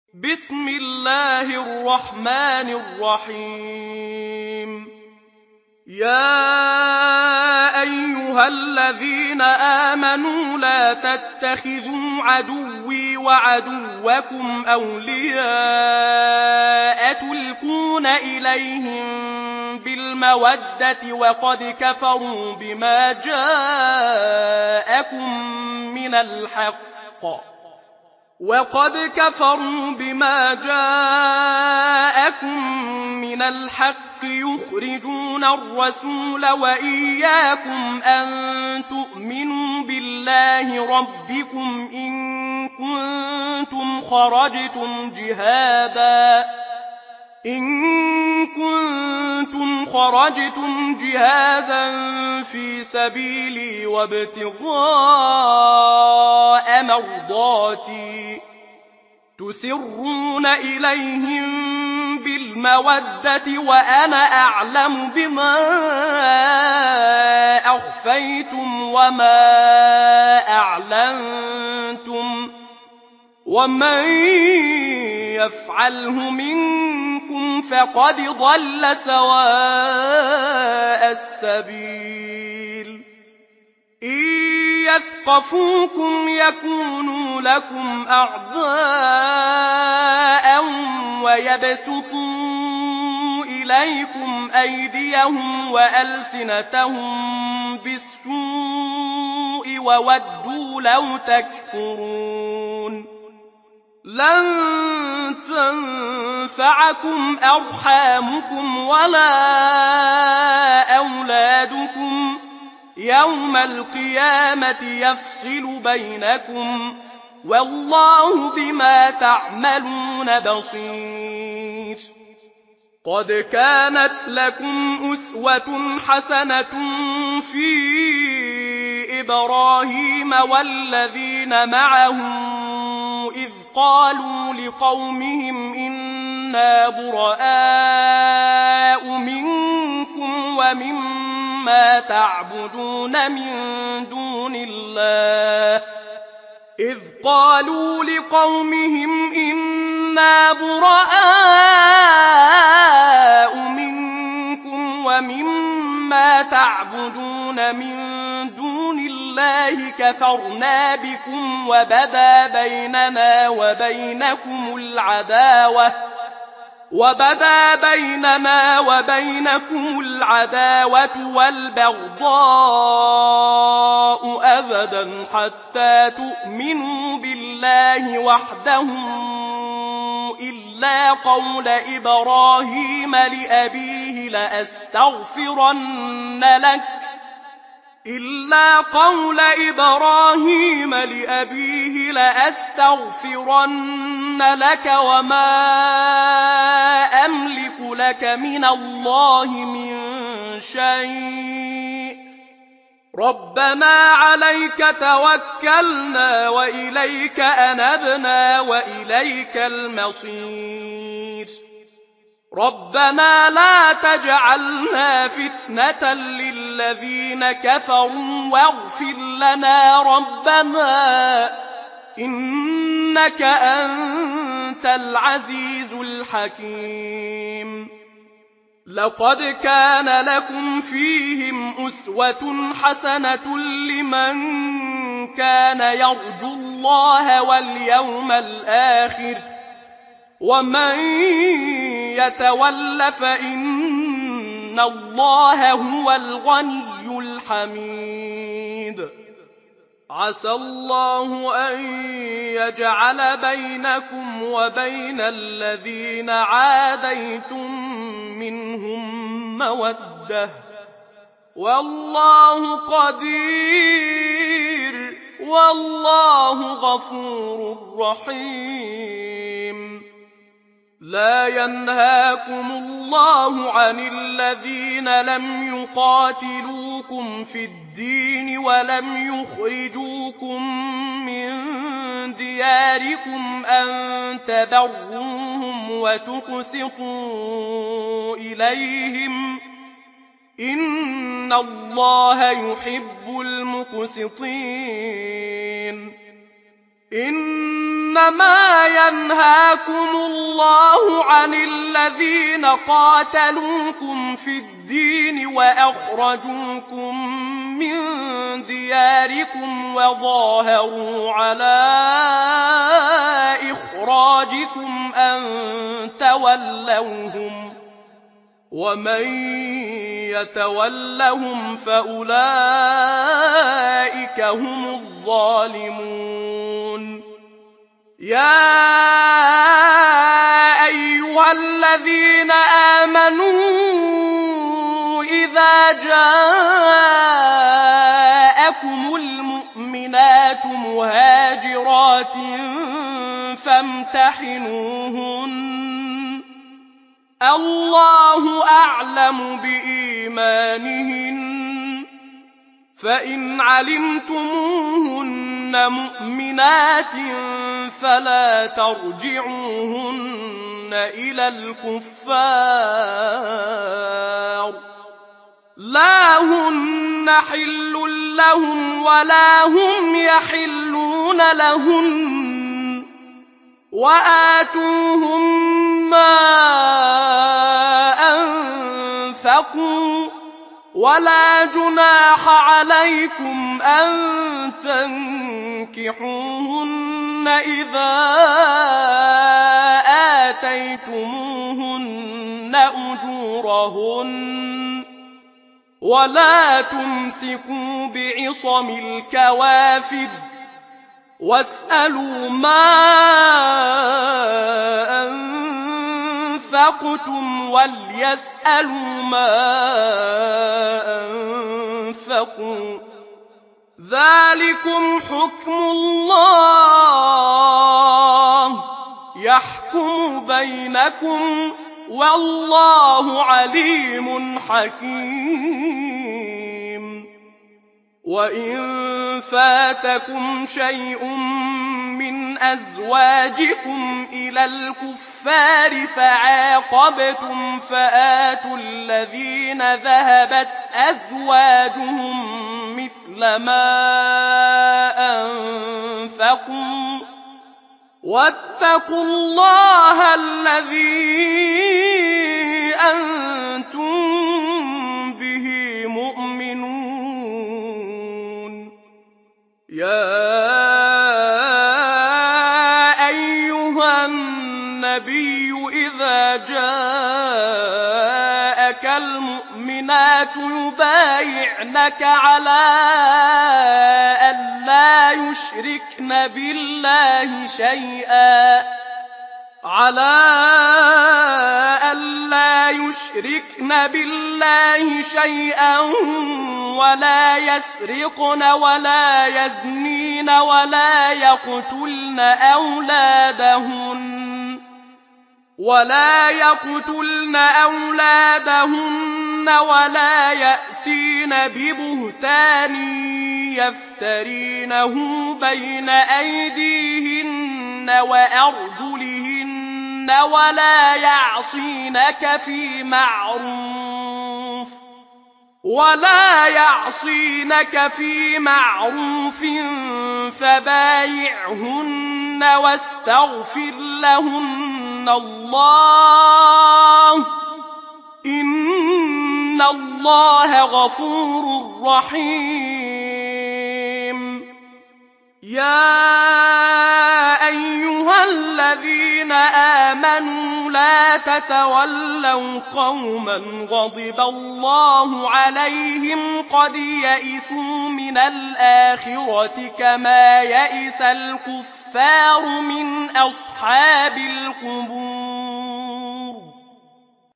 بسم الله الرحمن الرحيم يا أيها الذين آمنوا لا تتخذوا عدوي وعدوكم أولياء تلقون إليهم بالمودة وقد كفروا بما جاءكم من الحق يخرجون الرسول وإياكم أن تؤمنوا بالله ربكم إن كنتم خرجتم جهادا في سبيلي وابتغاء مرضاتي تسرون إليهم بالمودة وأنا أعلم بما أخفيتم وما أعلنتم ومن يفعله منكم فقد ضل سواء السبيل إن يثقفوكم يكونوا لكم أعداء ويبسطوا إليكم أيديهم وألسنتهم بالسوء وودوا لو تكفرون لن تنفعكم أرحامكم ولا أولادكم يوم القيامة يفصل بينكم والله بما تعملون بصير قد كانت لكم أسوة حسنة في إبراهيم والذين معه إذ قالوا لقومهم إنا براء منكم ومما تعبدون من دون الله كفرنا بكم وبدا بيننا وبينكم العداوة والبغضاء أبدا حتى تؤمنوا بالله وحده إلا قول إبراهيم لأبيه لأستغفرن لك وما أملك لك من الله من شيء ربنا عليك توكلنا وإليك أنبنا وإليك المصير ربنا لا تجعلنا فتنة للذين كفروا واغفر لنا ربنا إنك أنت العزيز الحكيم لقد كان لكم فيهم أسوة حسنة لمن كان يرجو الله واليوم الآخر ومن يتول فإن الله هو الغني الحميد عسى الله أن يجعل بينكم وبين الذين عاديتم منهم مودة والله قدير والله غفور رحيم لا ينهاكم الله عن الذين لم يقاتلوكم في الدين ولم يخرجوكم من دياركم أن تبروهم وتقسطوا إليهم إن الله يحب المقسطين إنما ينهاكم الله عن الذين قاتلوكم في الدين وأخرجوكم من دياركم وظاهروا على إخراجكم أن تولوهم ومن يتولهم فأولئك هم الظالمون يا أيها الذين آمنوا إذا جاءكم المؤمنات مهاجرات فامتحنوهن الله أعلم بإيمانهن فإن علمتموهن مؤمنات فلا ترجعوهن إلى الكفار لا هن حل لهم ولا هم يحلون لهن وآتوهم ما أنفقوا ولا جناح عليكم أن تنكحوهن إذا آتيتموهن أجورهن ولا تمسكوا بعصم الكوافر واسألوا ما أنفقتم وليسألوا ما أنفقوا ذلكم حكم الله يحكم بينكم والله عليم حكيم وإن فاتكم شيء من أزواجكم إلى الكفار فعاقبتم فآتوا الذين ذهبت أزواجهم مثل ما أنفقوا واتقوا الله الذي أنتم به مؤمنون يا أيها النبي إذا جاءك المؤمنات يبايعنك على أن لا يشركن بالله شيئا ولا يسرقن ولا يزنين ولا يقتلن أولادهن ولا يأتين ببهتان يفترينه بين أيديهن وأرجلهن ولا يعصينك في معروف فبايعهن واستغفر لهن الله إن الله غفور رحيم يا أيها الذين آمنوا لا تتولوا قوما غضب الله عليهم قد يئسوا من الآخرة كما يئس الكفار من أصحاب القبور